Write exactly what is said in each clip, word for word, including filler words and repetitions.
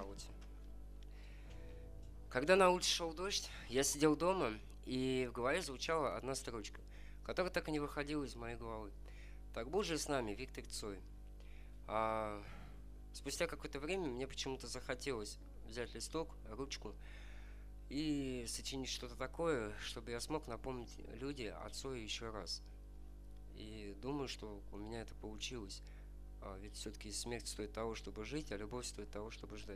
работе. Когда на улице шел дождь, я сидел дома, и в голове звучала одна строчка, которая так и не выходила из моей головы. «Так будь же с нами, Виктор Цой». А спустя какое-то время мне почему-то захотелось взять листок, ручку и сочинить что-то такое, чтобы я смог напомнить люди о Цое еще раз. И думаю, что у меня это получилось. А ведь все-таки смерть стоит того, чтобы жить, а любовь стоит того, чтобы ждать.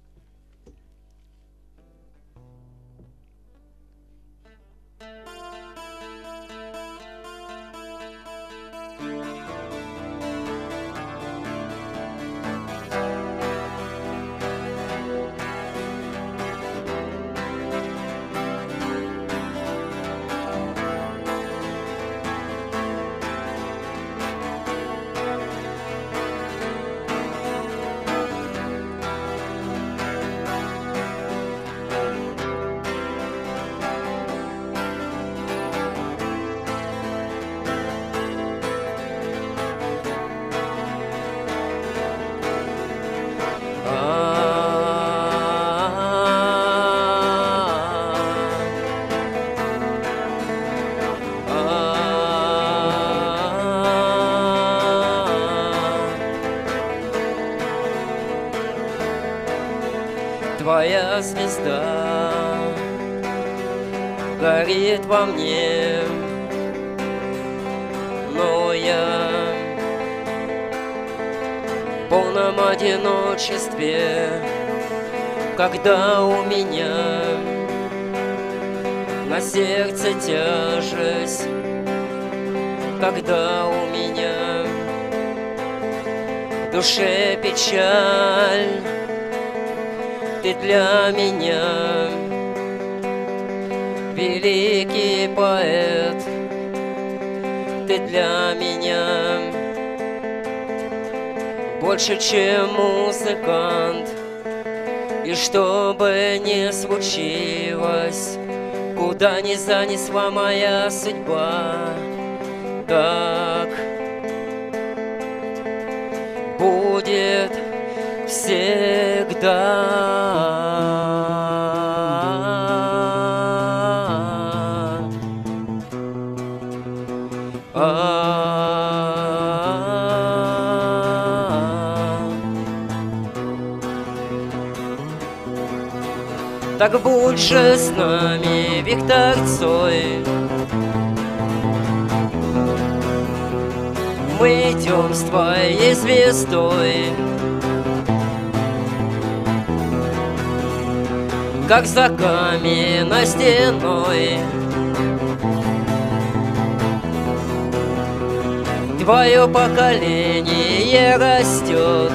Твоя звезда горит во мне, но я в полном одиночестве, когда у меня на сердце тяжесть, когда у меня в душе печаль. Ты для меня великий поэт, ты для меня больше, чем музыкант. И что бы ни случилось, куда ни занесла моя судьба, так будет всегда. Так будь же с нами, Виктор Цой. Мы идем с твоей звездой, как за каменной стеной. Твое поколение растет,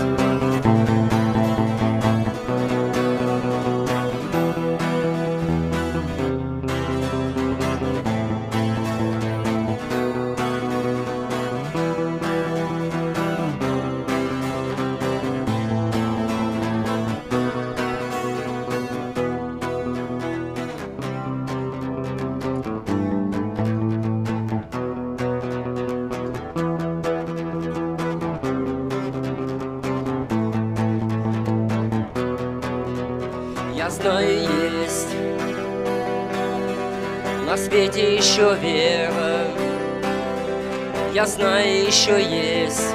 я знаю, есть на свете еще вера, я знаю, еще есть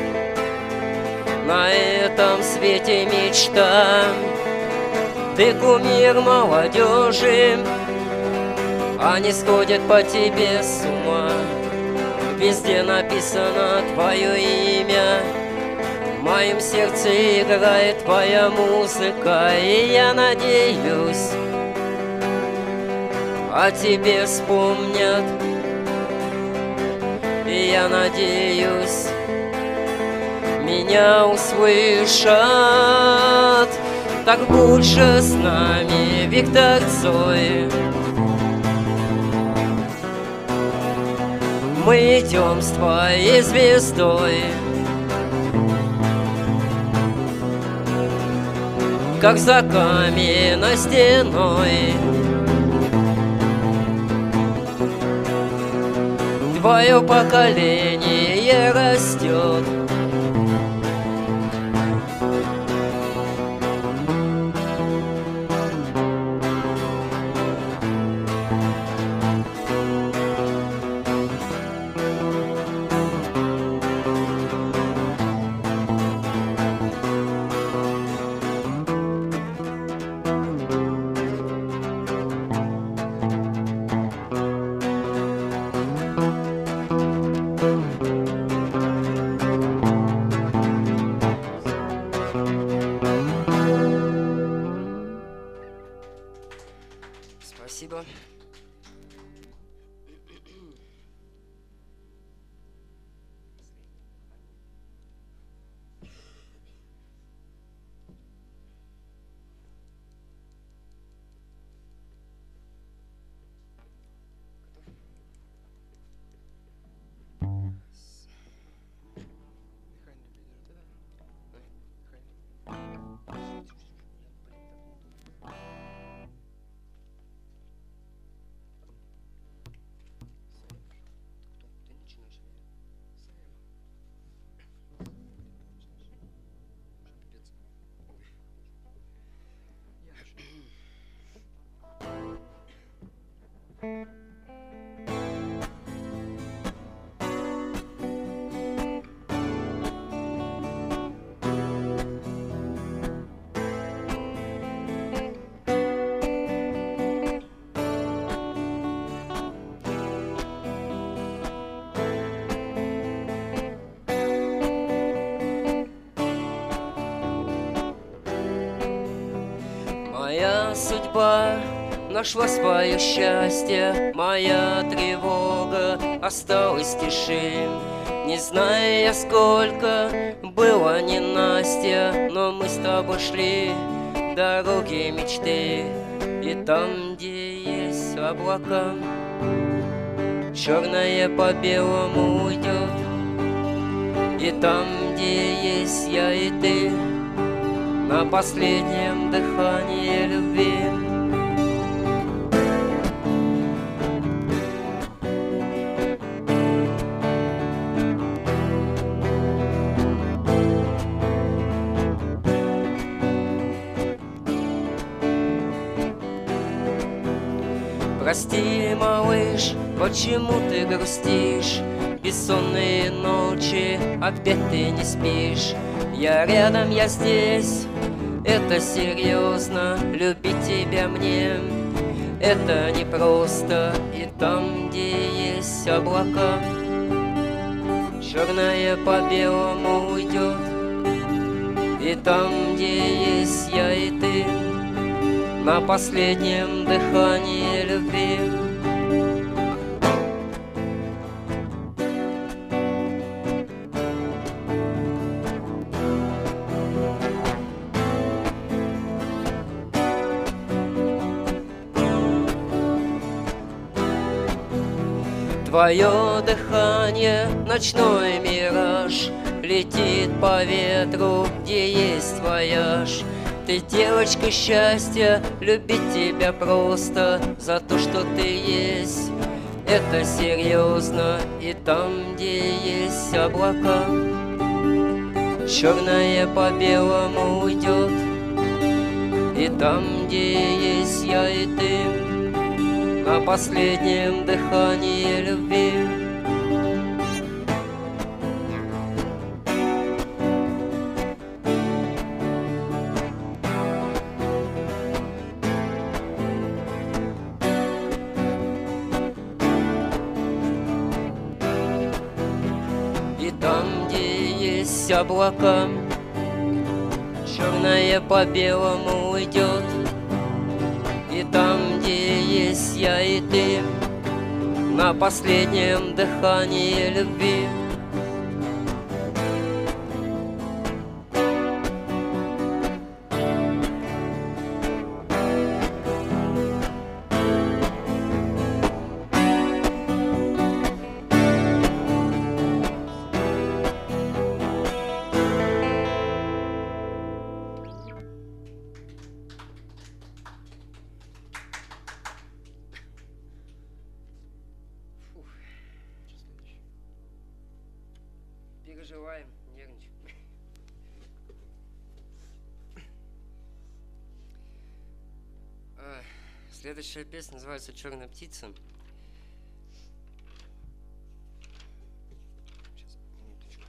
на этом свете мечта. Ты кумир молодежи, они сходят по тебе с ума. Везде написано твое имя, в моем сердце играет твоя музыка. И я надеюсь, о тебе вспомнят. И я надеюсь, меня услышат. Так будь же с нами, Виктор Цой. Мы идем с твоей звездой, как за каменной стеной. Твое поколение растет, моя судьба нашла свое счастье, моя тревога осталась в тиши. Не знаю я, сколько было ненастья, но мы с тобой шли дороги мечты. И там, где есть облака, черное по белому уйдет. И там, где есть я и ты, на последнем дыхании любви. Прости, малыш, почему ты грустишь? Бессонные ночи, опять ты не спишь. Я рядом, я здесь, это серьезно. Любить тебя мне, это непросто. И там, где есть облака, черное по белому уйдет. И там, где есть я и ты, на последнем дыхании любви. Твое дыхание, ночной мираж, летит по ветру, где есть вояж. Ты девочка счастья, любить тебя просто за то, что ты есть. Это серьезно. И там, где есть облака, черное по белому уйдет. И там, где есть я и ты, на последнем дыхании любви. И там, где есть облака, черное по белому уйдет. И там, где есть я и ты, на последнем дыхании любви. Переживаем, нервничаем. Следующая песня называется «Черная птица». Сейчас, минуточку.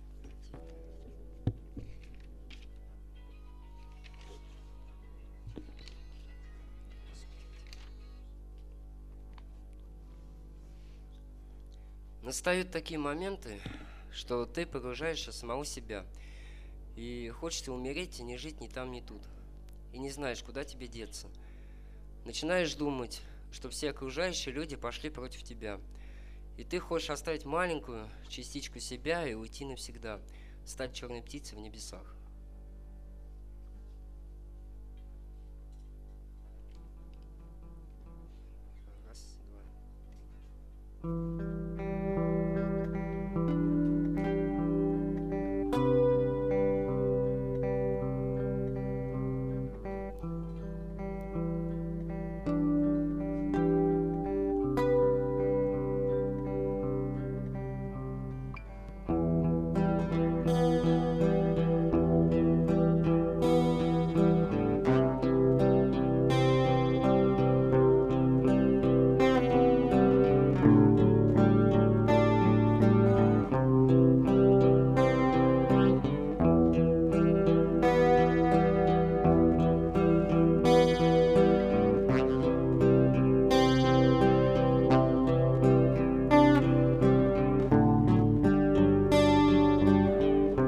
Настают такие моменты, что ты погружаешься в самого себя, и хочется умереть и не жить ни там, ни тут, и не знаешь, куда тебе деться. Начинаешь думать, что все окружающие люди пошли против тебя, и ты хочешь оставить маленькую частичку себя и уйти навсегда, стать черной птицей в небесах. Раз, два.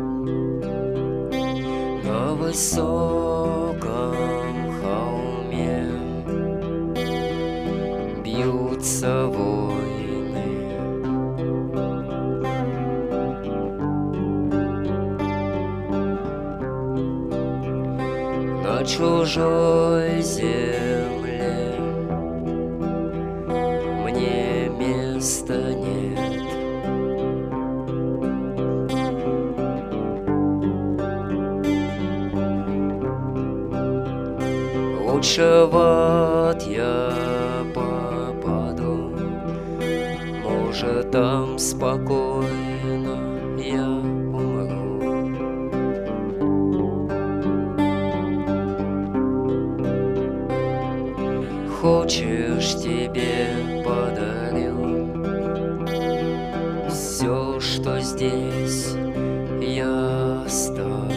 высоком холме чужой земле мне места нет. Лучше в ад я попаду, может, там спокойно я умру. Хочешь, тебе подарю все, что здесь я оставлю.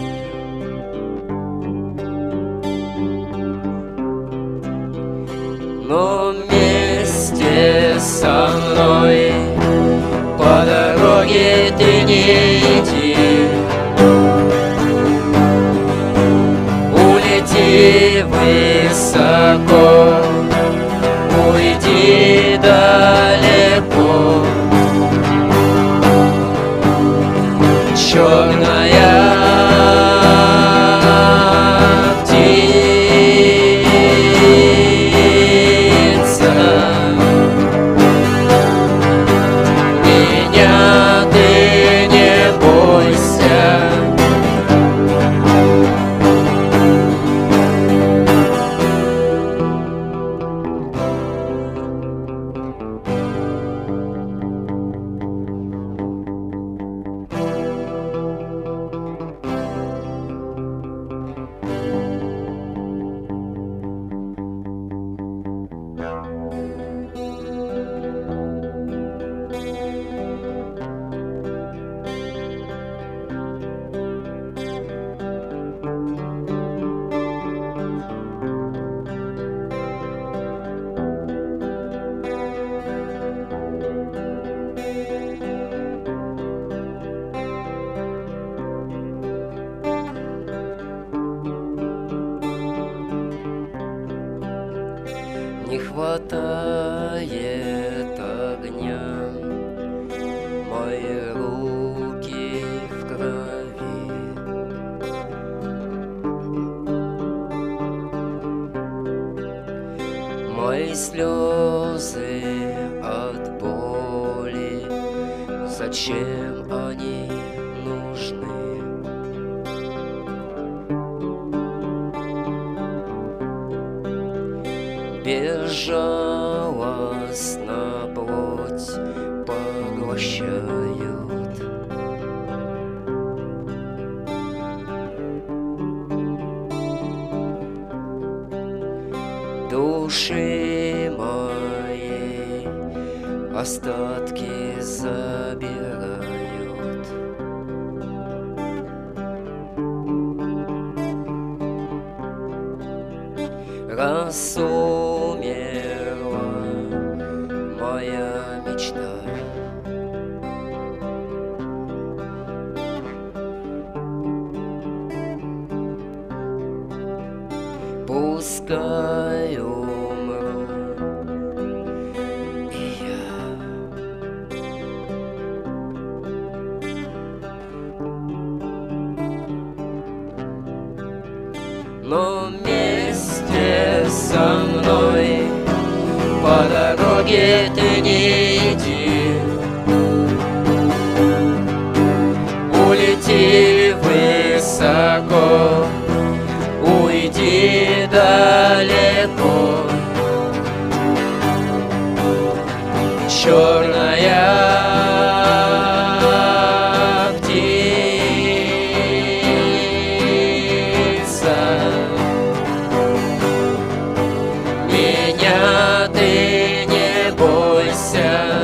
Но вместе со мной по дороге ты не иди. Улети высоко, уйди далеко. Черная не хватает огня, мои руки в крови. Мои слезы от боли, зачем они нужны? Безжалостно плоть поглощают. Души моей остатки забирают. Раз умерла моя мечта, пускай умру и я. Но вместе со мной по дороге ты не иди. Улети высоко, уйди далеко. Черная птица, меня ты не бойся.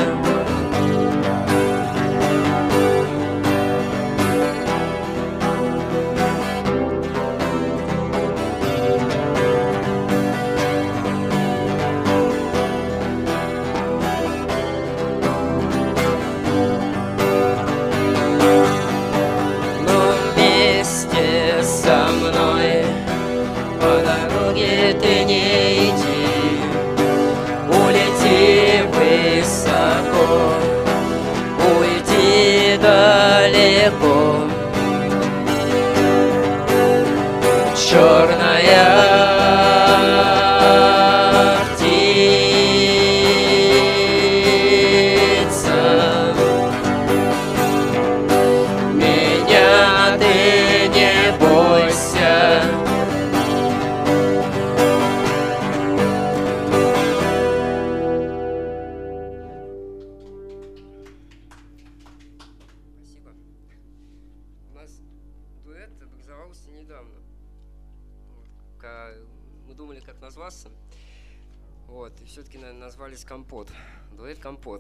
недавно. Вот. Ка- Мы думали, как назваться. Вот, и все-таки назвались Компот. Дуэт Компот.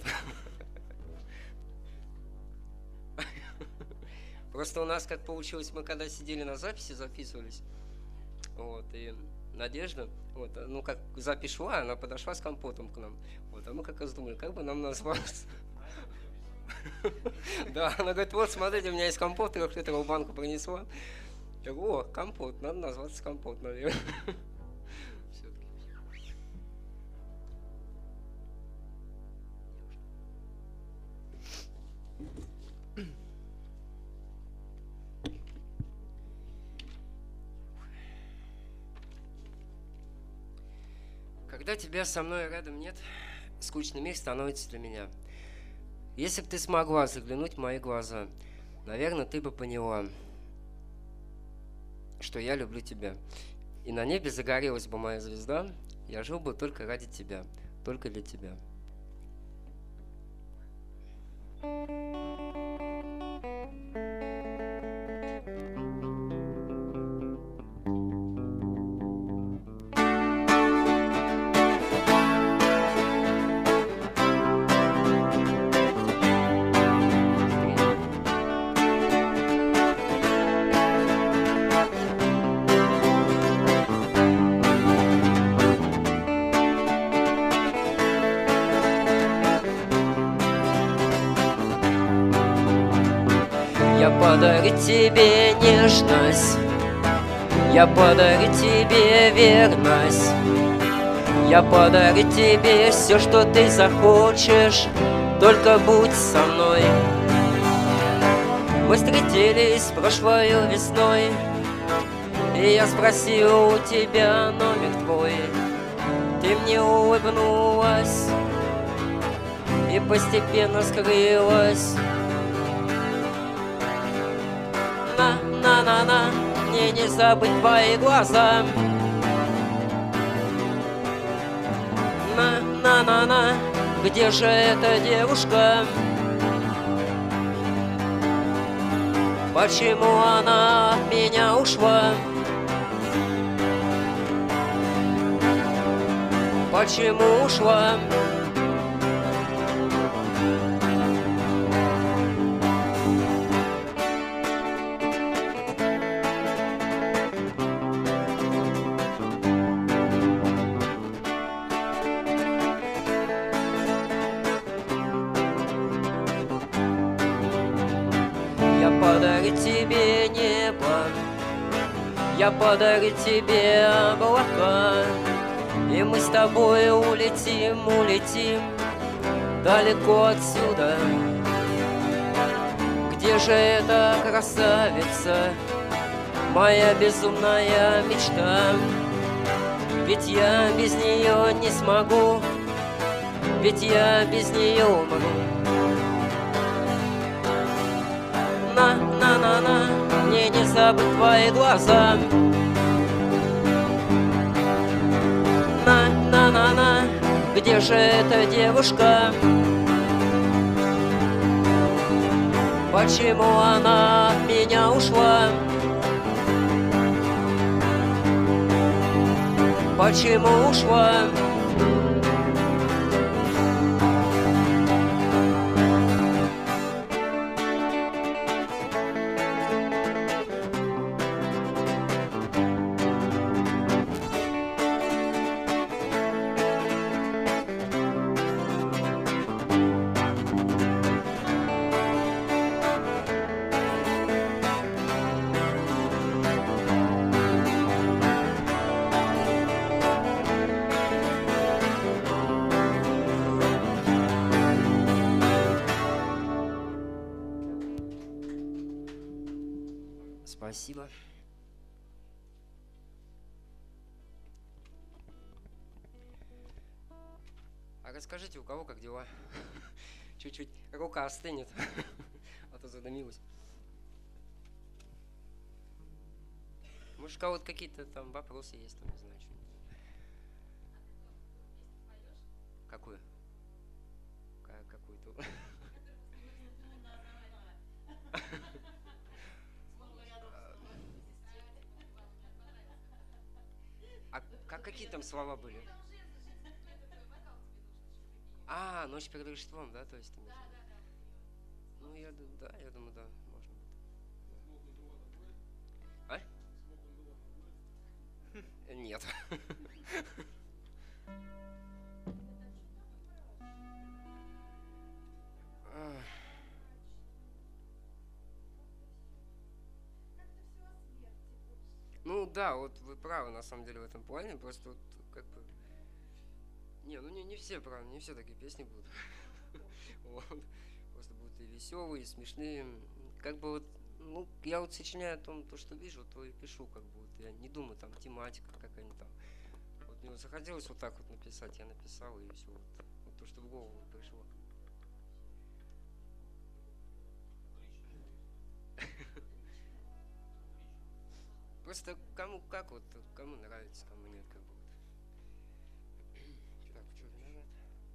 Просто у нас как получилось, мы когда сидели на записи, записывались, вот, и Надежда, вот, ну как запись шла, она подошла с Компотом к нам, вот, а мы как раз думали, как бы нам назваться. Да, она говорит, вот, смотрите, у меня есть Компот, трехлитровую банку принесла. Я говорю, о, Компот, надо назваться Компот, наверное. Всё-таки. Когда тебя со мной рядом нет, скучный мир становится для меня. Если бы ты смогла заглянуть в мои глаза, наверное, ты бы поняла, что я люблю тебя. И на небе загорелась бы моя звезда, я жил бы только ради тебя, только для тебя. Я подарю тебе нежность, я подарю тебе верность, я подарю тебе все, что ты захочешь, только будь со мной. Мы встретились прошлой весной, и я спросил у тебя номер твой. Ты мне улыбнулась и постепенно скрылась. На-на-на-на, мне не забыть твои глаза. На-на-на-на, где же эта девушка? Почему она от меня ушла? Почему ушла? Я подарю тебе небо, я подарю тебе облака, и мы с тобой улетим, улетим далеко отсюда. Где же эта красавица, моя безумная мечта? Ведь я без нее не смогу, ведь я без нее могу. На-на-на-на, мне не забыть твои глаза. На-на-на-на, где же эта девушка? Почему она от меня ушла? Почему ушла? Спасибо. А расскажите, у кого как дела? Чуть-чуть рука остынет, а то задымилась. Может, у кого-то какие-то там вопросы есть, там, не знаю, что-нибудь. Какую? Ка- Какую-то. какие там слова были? А, ночь перед Рождеством, да, то есть ты имеешь в виду? Ну, я, ду- да, я думаю, да, можно будет. А? Нет. А, Ну да, вот вы правы на самом деле в этом плане, просто вот как бы... Не, ну не, не все, правда, не все такие песни будут. Вот. Просто будут и веселые, и смешные. Как бы вот, ну, я вот сочиняю о том, то, что вижу, то и пишу, как бы вот. Я не думаю, там, тематика какая-нибудь там. Вот мне вот захотелось вот так вот написать, я написал, и все. Вот, вот то, что в голову пришло. Просто кому как вот, кому нравится, кому нет, как бы вот. Так, что, виноват?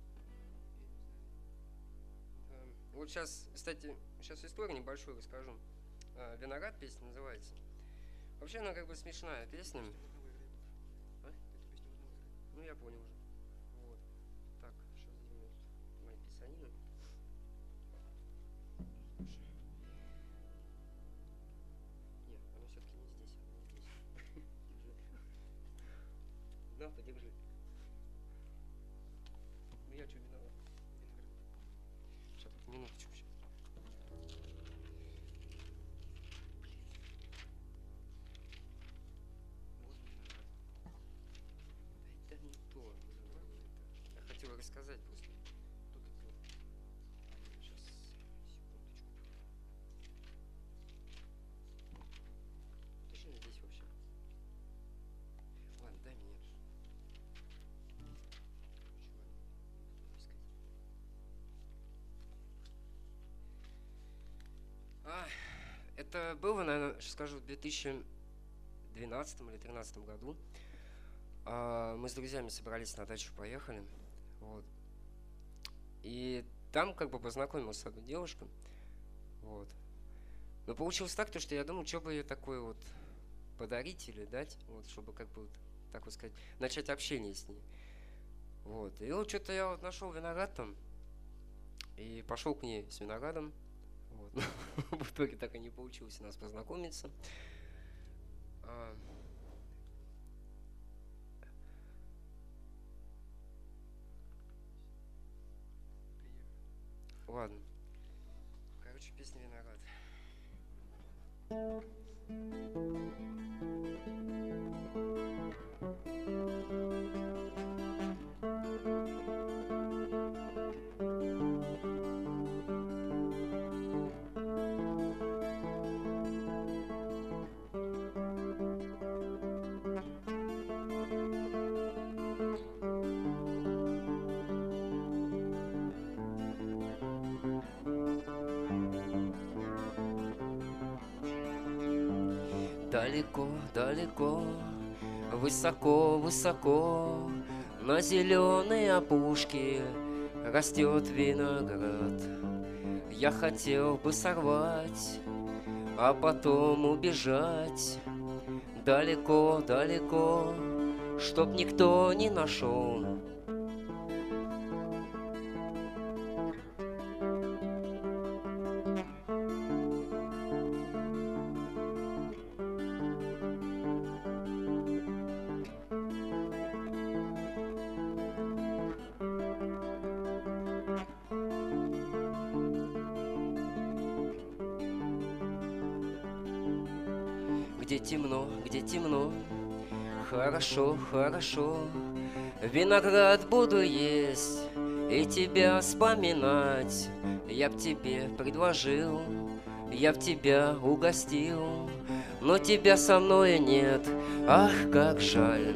Да. Вот сейчас, кстати, сейчас историю небольшую расскажу. А, «Виноград» песня называется. Вообще она как бы смешная песня. А? Ну я понял уже. Вот. Так, сейчас возьму мои писанины. Слушай. Нет, оно все-таки не здесь, оно не здесь. Держи. На, подержи. Ну я что, виноват? Сейчас, минуточку сейчас. Вот виноват. Да это не то, виноват не это. Я хотел рассказать просто. Сейчас, секундочку. Точно здесь вообще? Ладно, дай мне это. А, это было, наверное, сейчас скажу, в две тысячи двенадцатом или тринадцатом году. А, Мы с друзьями собрались на дачу, поехали. Вот. И там как бы познакомился с одной девушкой. Вот. Но получилось так, то, что я думал, что бы ей такое вот подарить или дать, вот, чтобы как бы вот, так вот сказать, начать общение с ней. Вот. И вот что-то я вот нашел виноград там и пошел к ней с виноградом. Вот. Но в итоге так и не получилось у нас познакомиться. А, Ладно. Короче, песня «Виноград». Далеко, далеко, высоко, высоко, на зеленой опушке растет виноград. Я хотел бы сорвать, а потом убежать далеко, далеко, чтоб никто не нашел. Где темно, где темно, хорошо, хорошо, виноград буду есть и тебя вспоминать. Я б тебе предложил, я б тебя угостил, но тебя со мной нет, ах, как жаль.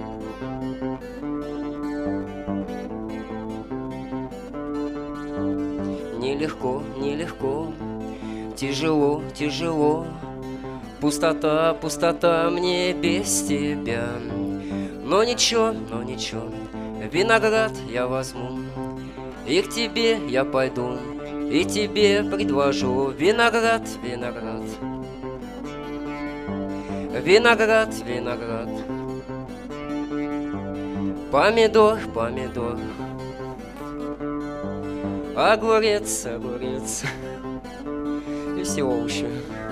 Нелегко, нелегко, тяжело, тяжело, пустота, пустота мне без тебя. Но ничего, но ничего, виноград я возьму, и к тебе я пойду, и тебе предложу виноград, виноград, виноград, виноград. Помидор, помидор, огурец, огурец и все овощи.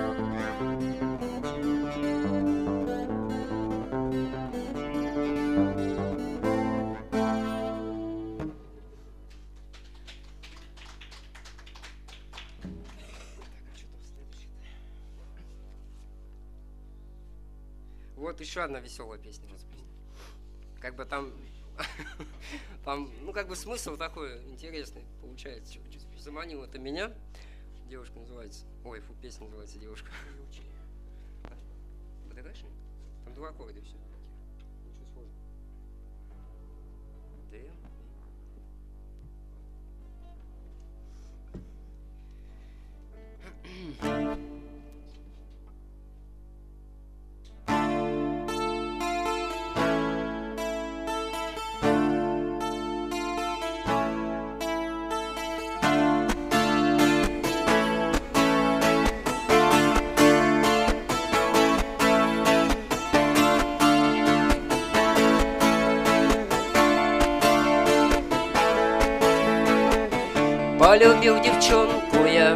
Вот еще одна веселая песня. Как бы там, там, ну как бы смысл такой интересный получается. Заманил это меня. Девушка называется. Ой, фу, песня называется девушка. Подыграешь? Там два аккорда и все. Ничего сложного. Полюбил девчонку я,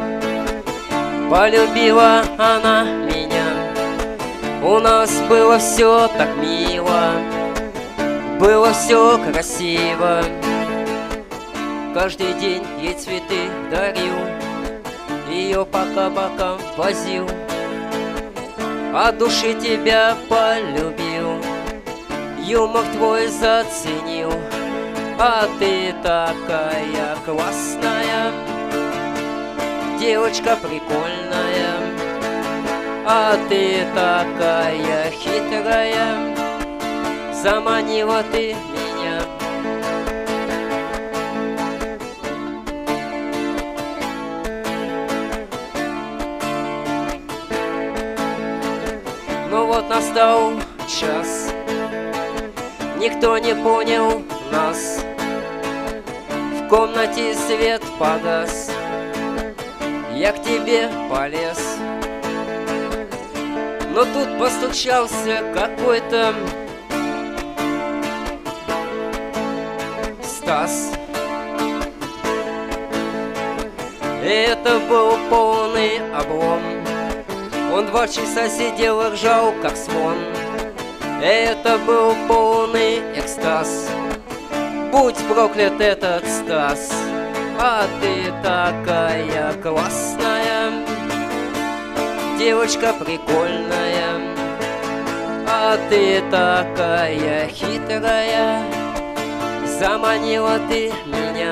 полюбила она меня. У нас было все так мило, было все красиво. Каждый день ей цветы дарил, ее по кабакам возил, от души тебя полюбил, юмор твой заценил. А ты такая классная, девочка прикольная. А ты такая хитрая, заманила ты меня. Ну вот настал час, никто не понял нас. В комнате свет погас, я к тебе полез. Но тут постучался какой-то Стас. Это был полный облом, он два часа сидел и ржал, как слон. Это был полный экстаз, будь проклят этот Стас. А ты такая классная, девочка прикольная. А ты такая хитрая, заманила ты меня.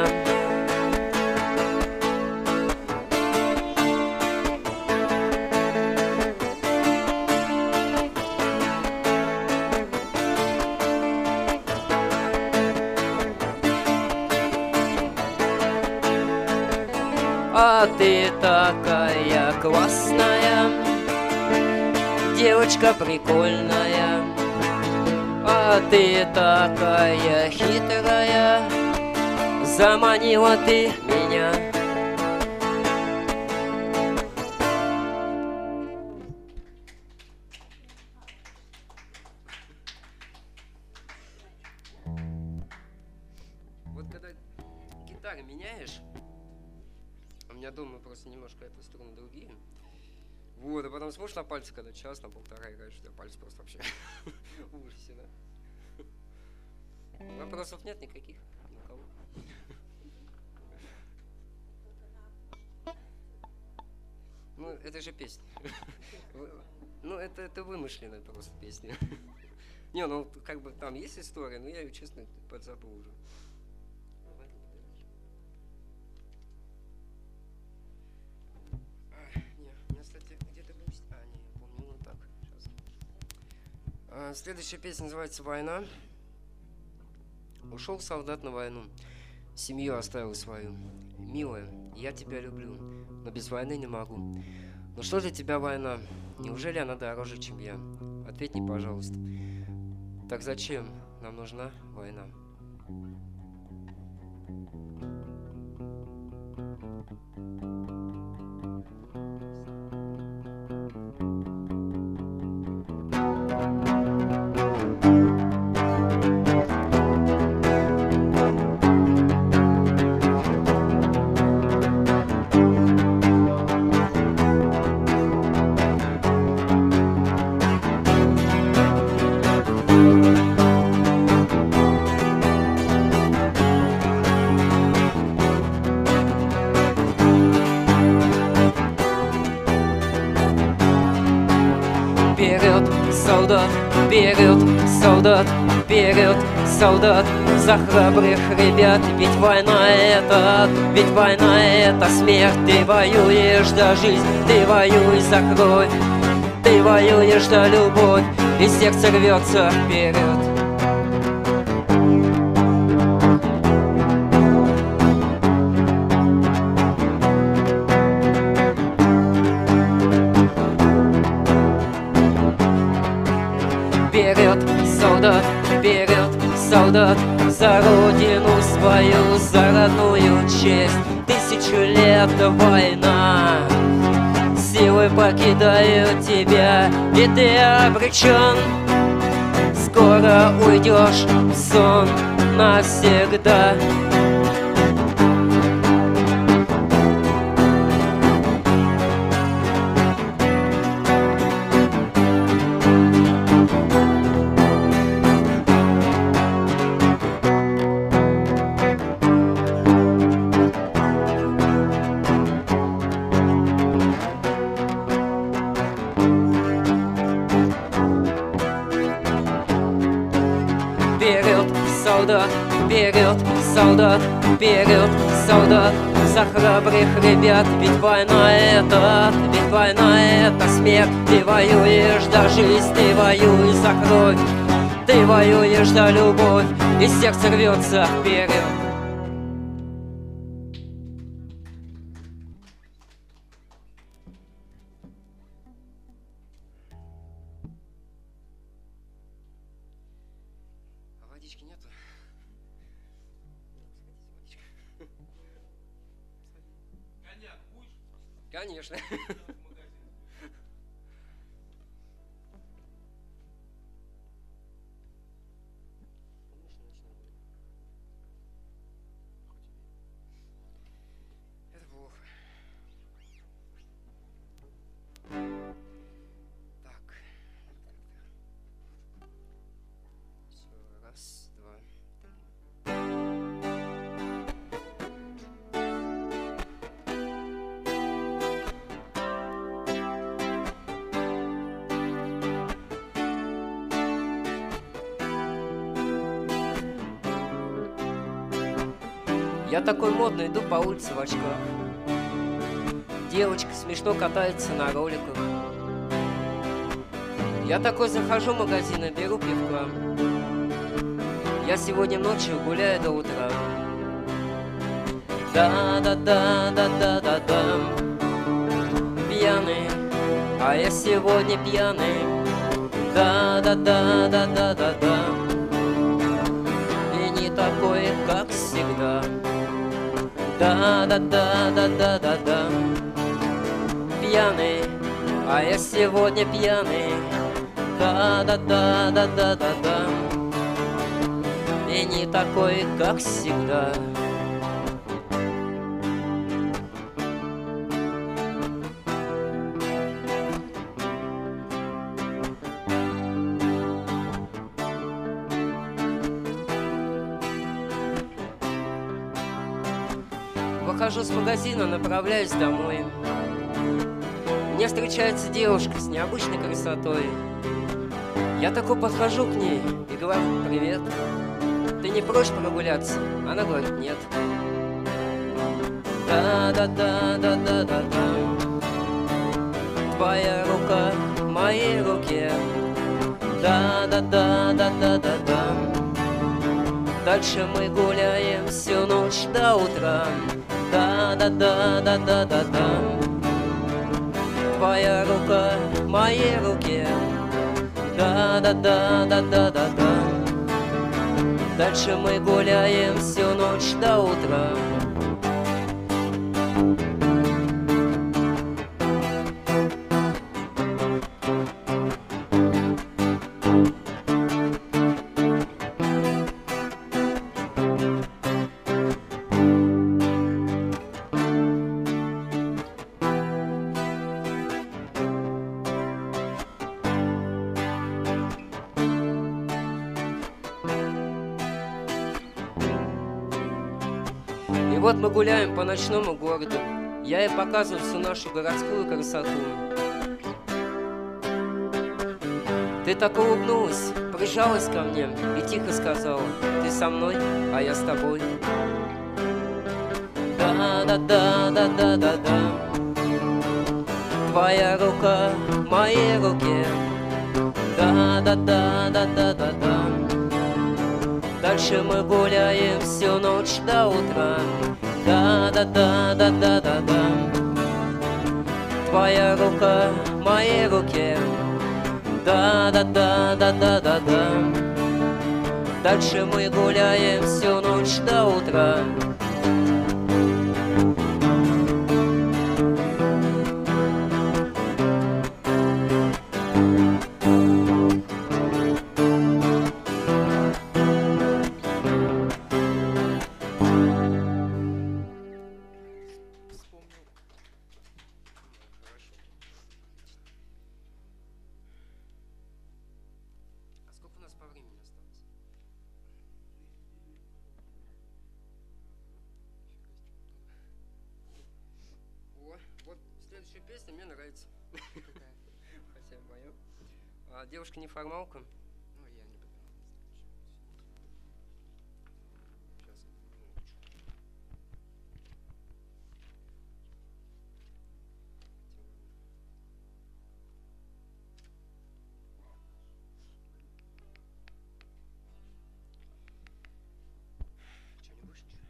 А ты такая классная, девочка прикольная. А ты такая хитрая, заманила ты меня. Вот когда гитары меняешь, у меня дома просто немножко это струны другие. Вот, а потом сможешь на пальцы, когда час, на полтора играешь, у тебя пальцы просто вообще в ужасе, да? Вопросов нет никаких? Никого? Ну, это же песня. Ну, это, это вымышленная просто песня. Не, ну, как бы там есть история, но я ее, честно, подзабыл уже. Следующая песня называется «Война». Ушел солдат на войну, семью оставил свою. Милая, я тебя люблю, но без войны не могу. Но что для тебя война? Неужели она дороже, чем я? Ответь мне, пожалуйста. Так зачем нам нужна война? Вперед, солдат, вперед, солдат, вперед, солдат, за храбрых ребят. Ведь война это ад, ведь война это смерть. Ты воюешь за жизнь, ты воюешь за кровь, ты воюешь за любовь, и сердце рвется вперед. Вперед, солдат, вперед, солдат, за родину свою, за родную честь. Тысячу лет война, силы покидают тебя, и ты обречен. Скоро уйдешь в сон навсегда. Вперед, солдат, вперед, солдат, вперед, солдат, за храбрых ребят. Ведь война это ад, ведь война это смерть. Ты воюешь за жизнь, ты воюешь за кровь, ты воюешь за любовь, и сердце рвется вперед. Водички нету? Коньяк будешь? Конечно. Это плохо. Так. Все, раз, два, три. Я такой модный, иду по улице в очках. Девочка смешно катается на роликах. Я такой захожу в магазин и беру пивка. Я сегодня ночью гуляю до утра. Да-да-да-да-да-да-да. Пьяный, а я сегодня пьяный. Да-да-да-да-да-да-да. И не такой, как всегда. Да-да-да-да-да-да-да. Пьяный, а я сегодня пьяный. Да-да-да-да-да-да-да. И не такой, как всегда. Выхожу с магазина, направляюсь домой. Мне встречается девушка с необычной красотой. Я такой подхожу к ней и говорю: привет, ты не прочь прогуляться? Она говорит: нет. Да-да-да-да-да-да-да. Твоя рука в моей руке. Да-да-да-да-да-да-да. Дальше мы гуляем всю ночь до утра. Да-да-да-да-да-да-да. Твоя рука в моей руке. Да-да-да-да-да-да-да. Дальше мы гуляем всю ночь до утра. И вот мы гуляем по ночному городу. Я ей показываю всю нашу городскую красоту. Ты так улыбнулась, прижалась ко мне и тихо сказала: ты со мной, а я с тобой. Да-да-да-да-да-да-да. Твоя рука в моей руке. Да-да-да-да-да-да-да. Дальше мы гуляем всю ночь до утра. Да-да-да-да-да-да-да. Твоя рука в моей руке. Да-да-да-да-да-да-да. Дальше мы гуляем всю ночь до утра. Следующая песня мне нравится. Хотя моя. А, девушка неформалка. Ну, я не буду. Сейчас. Что, не будешь ничего?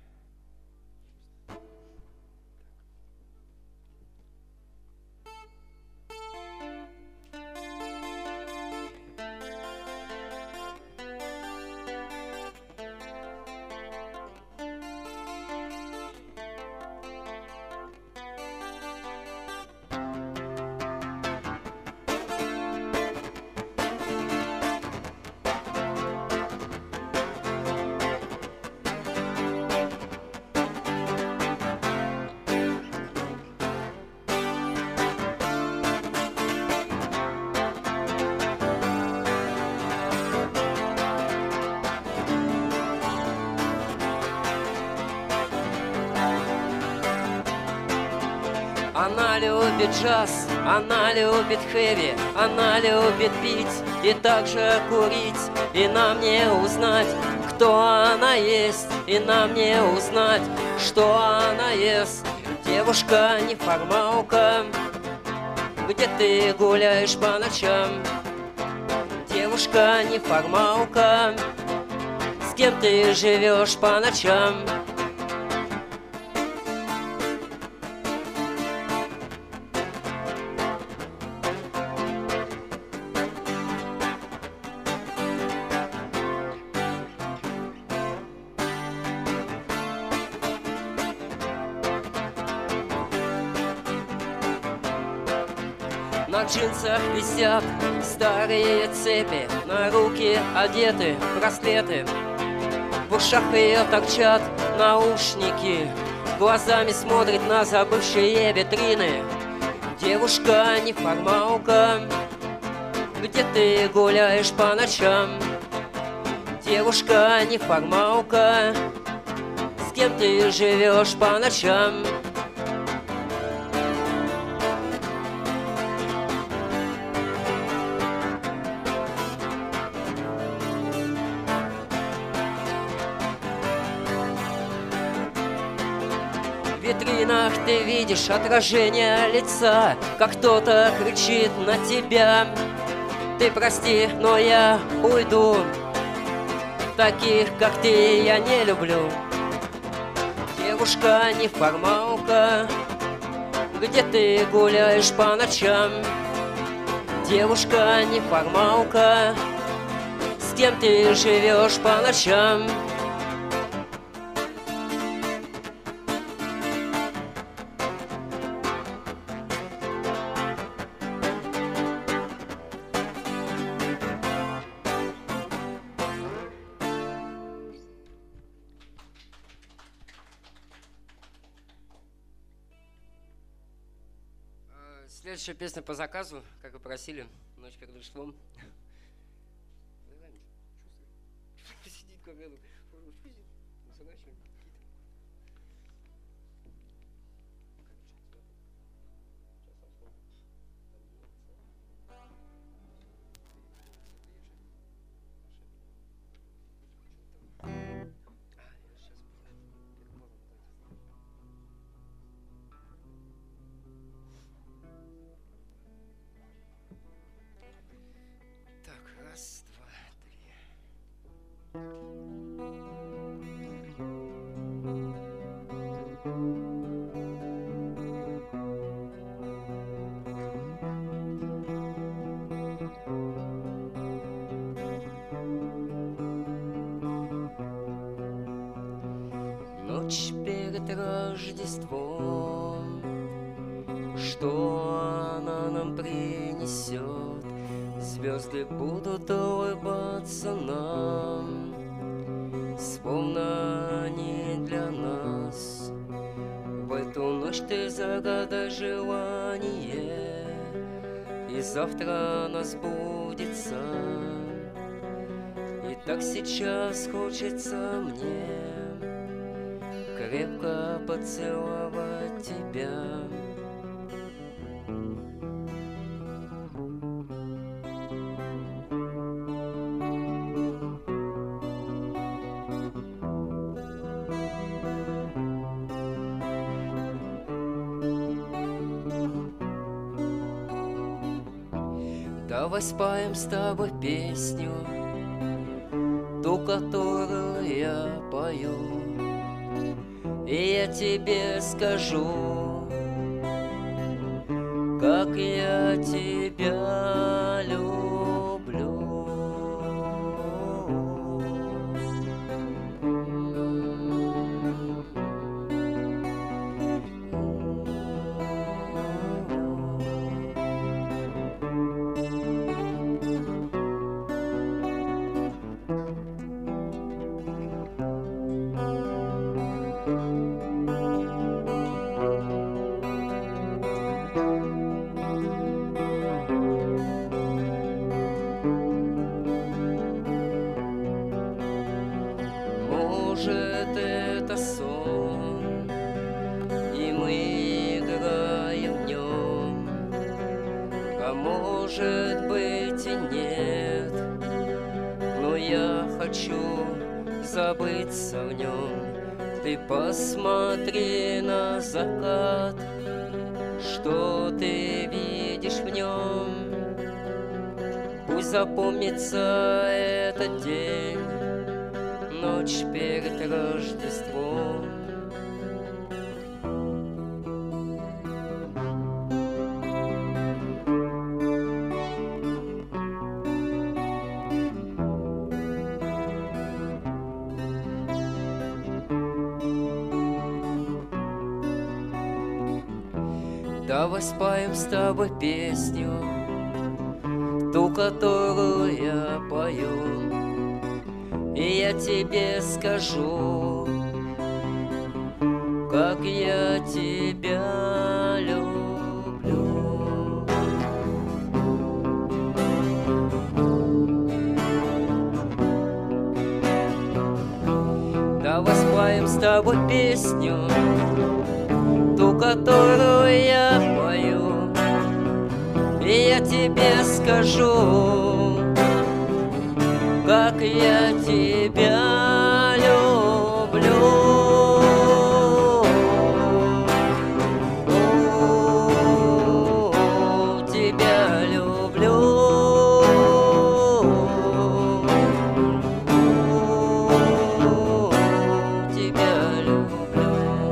Она любит джаз, она любит хэви, она любит пить и также курить. И нам не узнать, кто она есть, и нам не узнать, что она ест. Девушка неформалка, где ты гуляешь по ночам? Девушка неформалка, с кем ты живешь по ночам? На джинсах висят старые цепи, на руки одеты браслеты, в ушах ее торчат наушники, глазами смотрит на забывшие витрины. Девушка неформалка, где ты гуляешь по ночам? Девушка неформалка, с кем ты живешь по ночам? В витринах ты видишь отражение лица, как кто-то кричит на тебя: ты прости, но я уйду. Таких, как ты, я не люблю. Девушка неформалка, где ты гуляешь по ночам? Девушка неформалка, с кем ты живешь по ночам? Следующая песня по заказу, как и просили, «Ночь перед Рождеством». Сидит ко мне, перед Рождеством, что она нам принесет. Звезды будут улыбаться нам, словно они для нас. В эту ночь ты загадай желание, и завтра нас сбудется. И так сейчас хочется мне крепко поцеловать тебя. Давай споем с тобой песню, ту, которую я пою, и я тебе скажу, как я тебя люблю. Может, это сон, и мы играем в нем, а может быть и нет, но я хочу забыться в нем. Ты посмотри на закат, что ты видишь в нем. Пусть запомнится этот день, ночь перед Рождеством. Давай споем с тобой песню, ту, которую я пою, и я тебе скажу, как я тебя люблю. Давай споем с тобой песню, ту, которую я пою, и я тебе скажу, как я тебя люблю. О, тебя люблю. О, тебя люблю.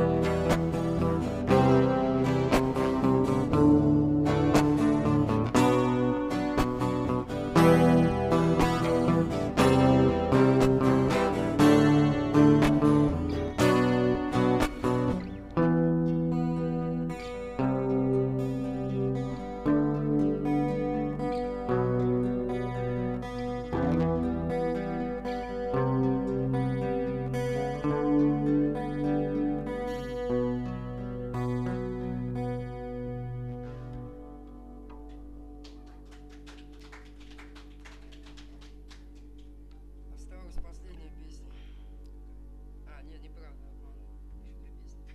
Осталась последняя песня. А, нет, неправда. Еще две песни.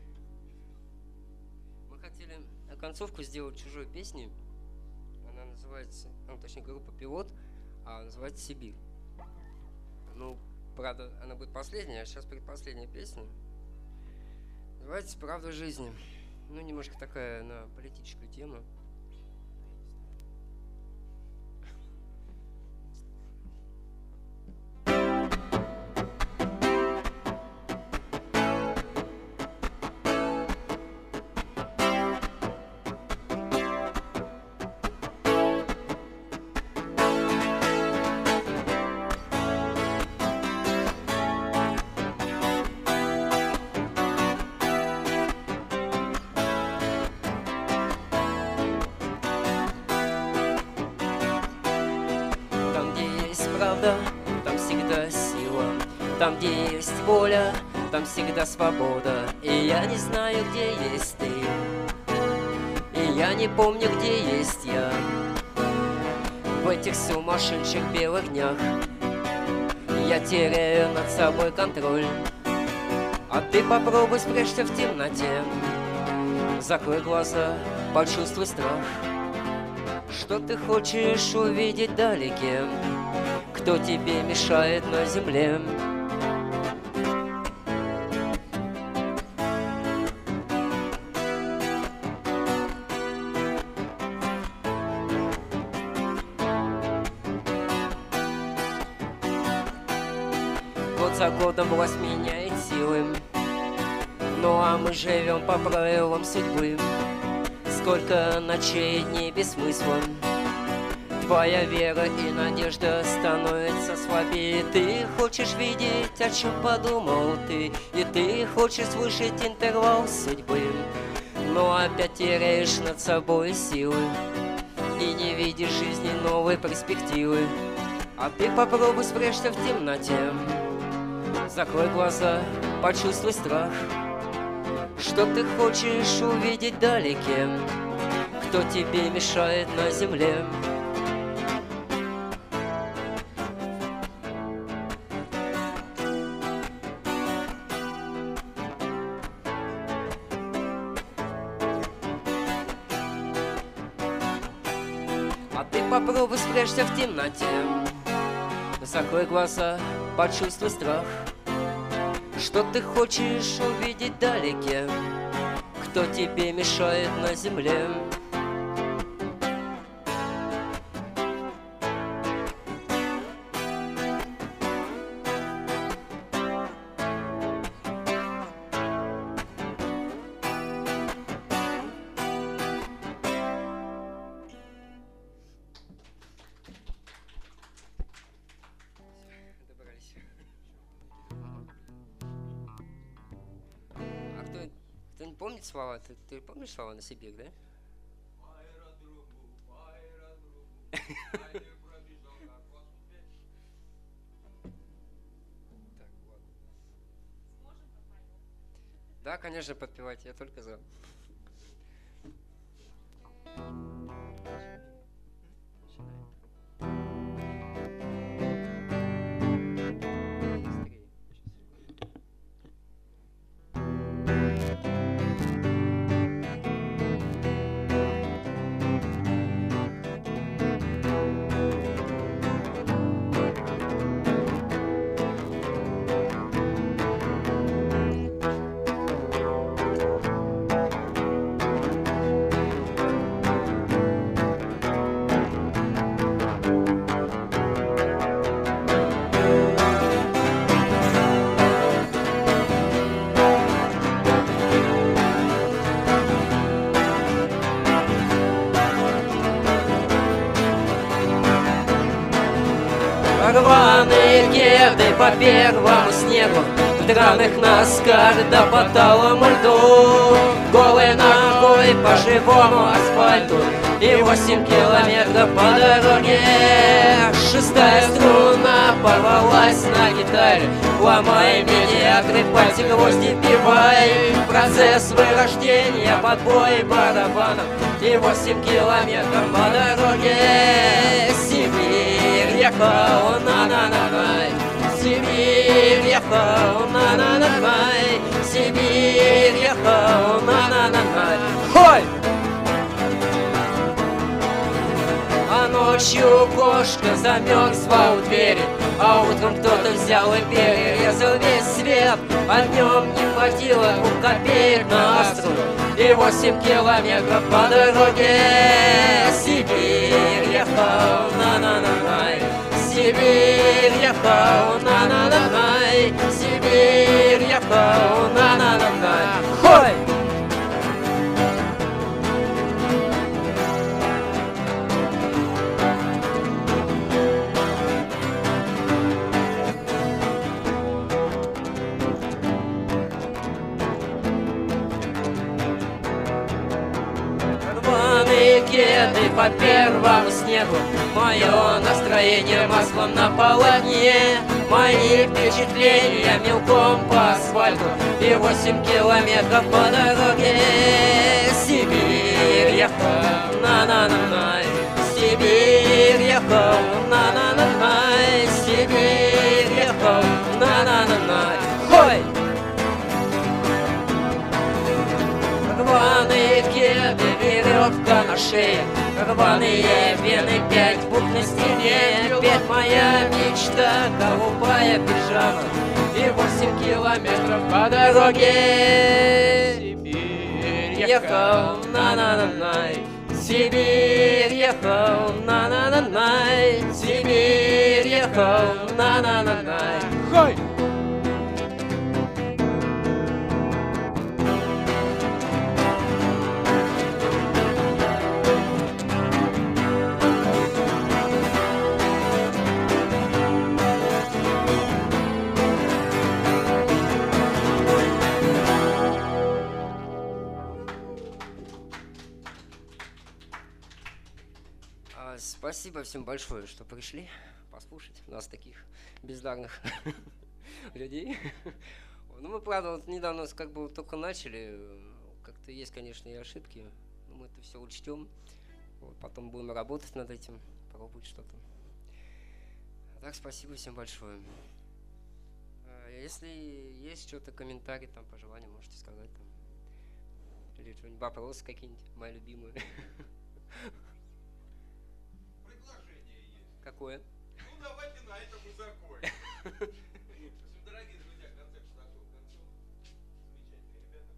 Мы хотели концовку сделать чужой песни. Она называется, ну, точнее, группа «Пилот», а называется «Сибирь». Ну, правда, она будет последняя, а сейчас предпоследняя песня. Называется «Правда жизни». Ну, немножко такая на политическую тему. правда, там всегда сила. Там, где есть воля, там всегда свобода. И я не знаю, где есть ты, и я не помню, где есть я. В этих сумасшедших белых днях я теряю над собой контроль. А ты попробуй спрячься в темноте, закрой глаза, почувствуй страх. Что ты хочешь увидеть вдалеке? Кто тебе мешает на земле? Год за годом власть меняет силы, ну а мы живем по правилам судьбы. Сколько ночей и дней без смысла, твоя вера и надежда становятся слабее. Ты хочешь видеть, о чем подумал ты, и ты хочешь слышать интервал судьбы, но опять теряешь над собой силы и не видишь жизни новой перспективы. А ты попробуй спрячься в темноте, закрой глаза, почувствуй страх. Что ты хочешь увидеть вдалеке? Кто тебе мешает на земле? А ты попробуй спрячься в темноте, закрой глаза, почувствуй страх. Что ты хочешь увидеть вдалеке? Кто тебе мешает на земле? Кто-нибудь помнит слова? Ты, ты помнишь слова на Сибирь, да? Да, конечно, подпевать, я только за. Рваные кеды по первому снегу, в драных носках да по талому льду, голой ногой по живому асфальту и восемь километров по дороге. Шестая струна порвалась на гитаре, ломай медиатры, пальцы гвозди вбивай. Процесс вырождения, подбой барабанов и восемь километров по дороге. Сибирь ехал, на-на-на-най, Сибирь ехал, на-на-на-най, Сибирь ехал, на-на-на-най. Хой! А ночью кошка замерзла у двери, а утром кто-то взял и перерезал весь свет. А днем не хватило двух копеек на астру и восемь километров по дороге. Сибирь ехал, на-на-на-най, Сибирь ехал, на-на-на-най, Сибирь ехал, на-на-на-най. Хой! Кеды по первому снегу. Мое настроение маслом на полотне, мои впечатления мелком по асфальту и восемь километров по дороге. Сибирь ехал, на-на-на-на, Сибирь ехал, на-на-на-на, Сибирь ехал, на-на-на-на. Хой! Рваные кеды, веревка на шее, рваные вены, пять букв на стене. Опять моя мечта, голубая пижама и восемь километров по дороге. Сибирь ехал, на-на-на-на, Сибирь ехал, на-на-на-на, Сибирь ехал, на-на-на-на. Хой! Спасибо всем большое, что пришли послушать нас, таких бездарных людей. Ну, мы, правда, вот недавно как бы только начали. Как-то есть, конечно, и ошибки, но мы это все учтем. Вот, потом будем работать над этим, пробовать что-то. Так, спасибо всем большое. Если есть что-то, комментарий, там, пожелания, можете сказать. Там. Или что-нибудь, вопросы какие-нибудь, мои любимые. Какое? Ну, давайте на этом и закончим. Дорогие друзья, концерт подошел к концу. Замечательные ребята.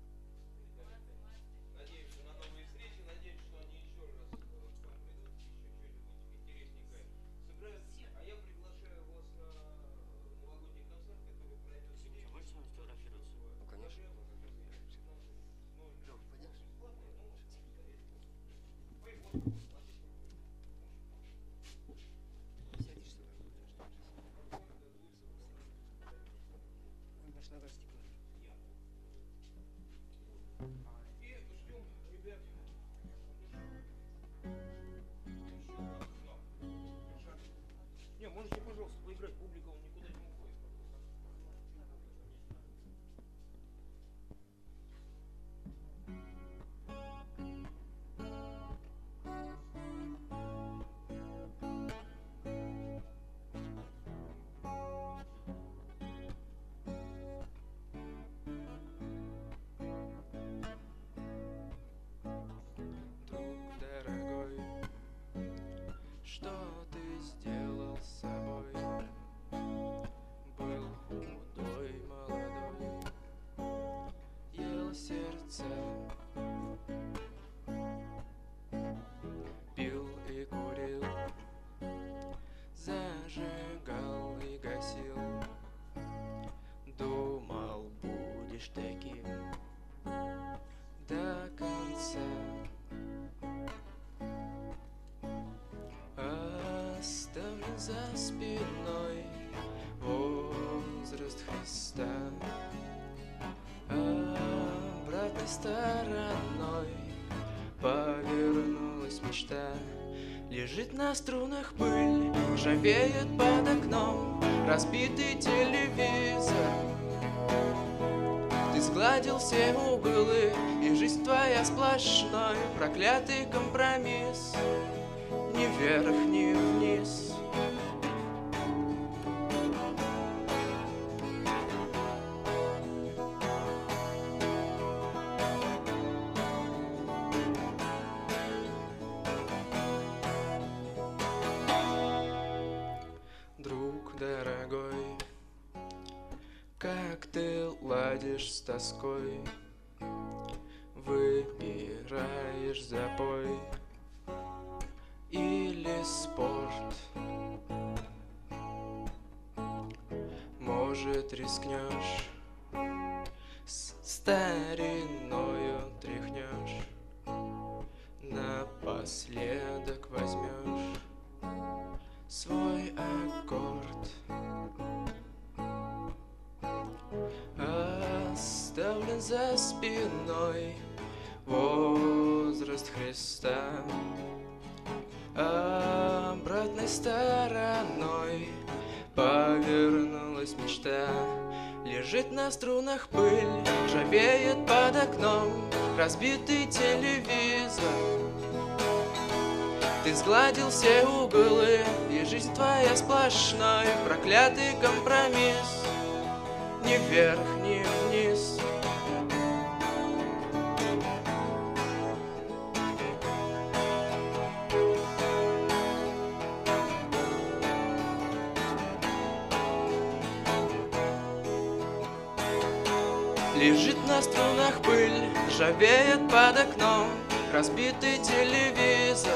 Надеюсь, что на новые встречи. Надеюсь, что они еще раз к вам придут, еще что-нибудь интересненькое сыграют. А я приглашаю вас на новогодний концерт, который пройдет здесь. Можете с вами сфотографироваться? Ну, конечно. Не, можете, пожалуйста, поиграть, публика никуда не уходит. Друг дорогой, что ты сделал с собой? Был худой, молодой, ел сердце, пил и курил, зажигал и гасил. Думал, будешь таким до конца. Оставлен за спиной возраст Христа, обратной стороной повернулась мечта. Лежит на струнах пыль, ржавеет под окном разбитый телевизор. Ты сгладил все углы, и жизнь твоя сплошной проклятый компромисс. Ни вверх, ни вниз. Друг дорогой, как ты ладишь с тоской, выбираешь запой или спорт? Может, рискнешь, с стариною тряхнешь, напоследок возьмешь свой аккорд. Оставлен за спиной возраст Христа, стороной. Повернулась мечта, лежит на струнах пыль, ржавеет под окном разбитый телевизор. Ты сгладил все углы, и жизнь твоя сплошной проклятый компромисс. Ни вверх, ни вниз. Лежит на струнах пыль, ржавеет под окном разбитый телевизор.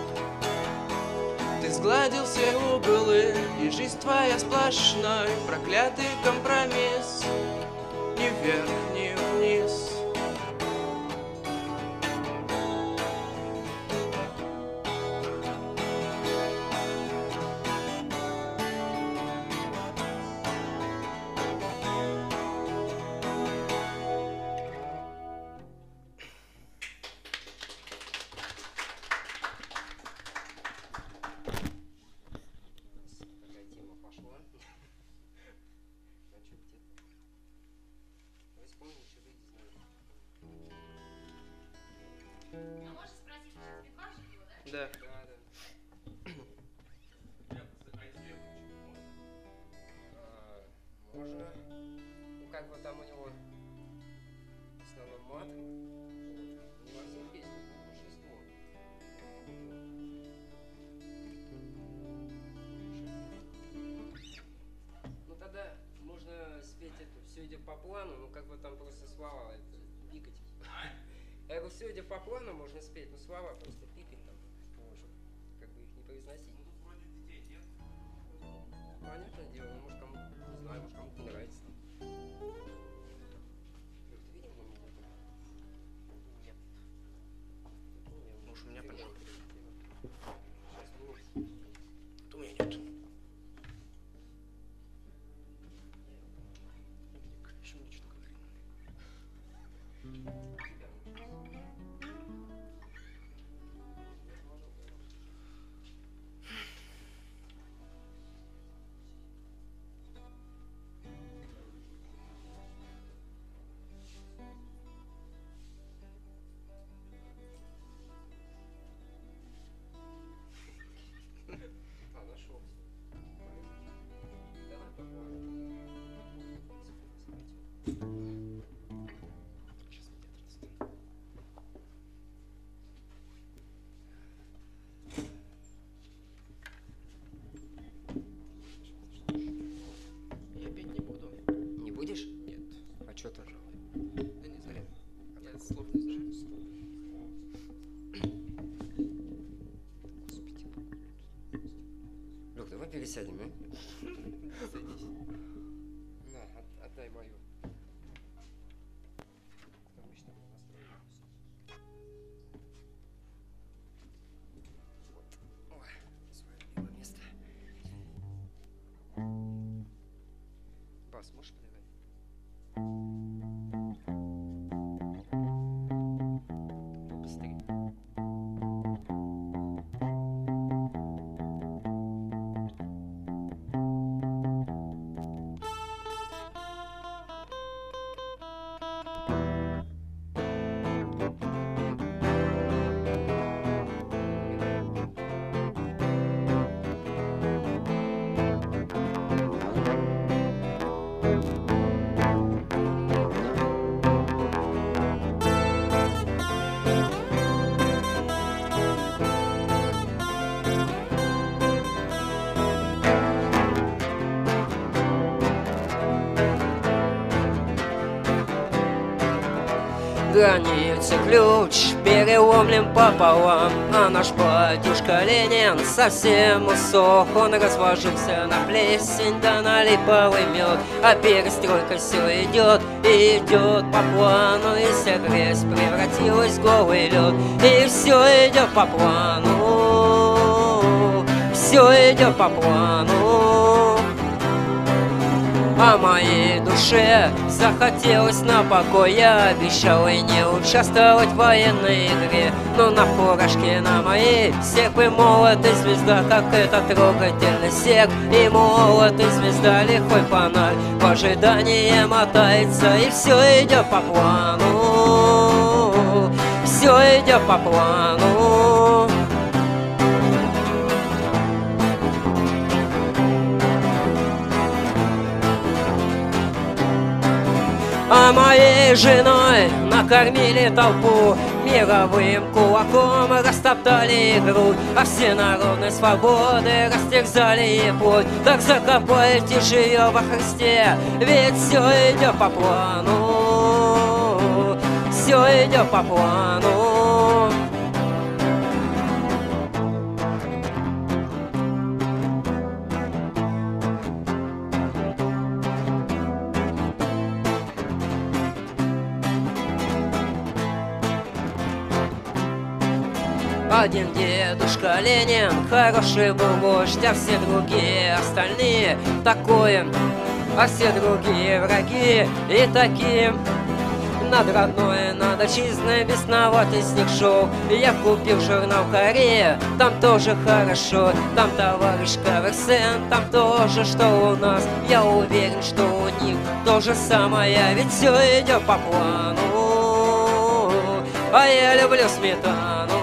Ты сгладил все углы, и жизнь твоя сплошной проклятый компромисс. Ни вверх, ни вниз. Такая тема пошла. Значит, где-то. Давай вспомним, что люди знают. А можешь спросить, что тебе два же было, да? Да. Да, да. А, можно. Ну, как бы там у него в основном мат. Не во всех песнях, но большинство. Ну, тогда можно спеть это «Все идет по плану», ну, как бы там просто слова это, пикать. Я говорю, «Все идет по плану», можно спеть, но слова просто пикать там, чтобы как бы их не произносить. Понятное дело, ну, может, кому, не знаю, может, кому-то не нравится. Лёх, ты видел мой микрофон? Нет. Может, у меня Ты понял. видел? Сейчас будет. У меня нет. Еще мне что-то говорит. А, нашел. Давай попробуем. Сейчас меня отрастанет. Я петь не буду. Не будешь? Нет, А что так? да не знаю. Я слов не знаю. Лёх, давай пересядем, а? Садись. На, от- отдай мою. Там обычно настроено всё. Вот. Ой, свое любимое место. Бас, можешь подавать? Побыстрее. Границы ключ переломлен пополам, а наш батюшка Ленин совсем усох. Он разложился на плесень, да на липовый мед, а перестройка все идет и идет по плану, и вся грязь превратилась в голый лед, и все идет по плану, все идет по плану. А моей душе захотелось на покой. Я обещал и не участвовать в военной игре, но на фуражке на моей серп и молот и звезда, как это трогательный серп и молот и звезда. Лихой фонарь в ожидании мотается, и все идет по плану, все идет по плану. А моей женой накормили толпу, мировым кулаком растоптали грудь, а всенародной свободы растерзали ей плоть. Так закопайте же ее во Христе, ведь все идет по плану, все идет по плану. Один дедушка Ленин, хороший был вождь, а все другие остальные такое, а все другие враги и такие. Над родной, над отчизной бесноватый снег шел. Я купил журнал «Корея», там тоже хорошо. Там товарищ Каверсен, там тоже, что у нас. Я уверен, что у них то же самое, ведь все идет по плану. А я люблю сметану,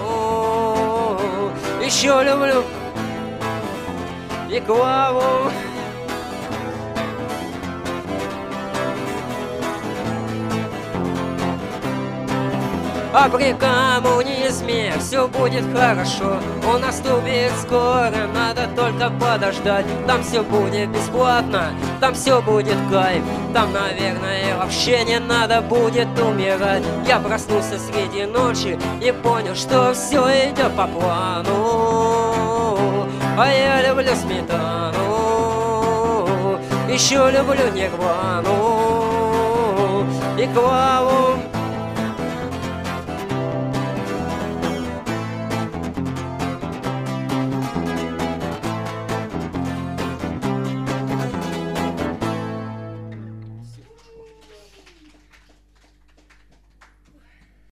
еще люблю и главу. А при коммунизме все будет хорошо, он наступит скоро, надо только подождать. Там все будет бесплатно, там все будет кайф, там, наверное, вообще не надо будет умирать. Я проснулся среди ночи и понял, что все идет по плану. А я люблю сметану, еще люблю Нирвану и Клаву.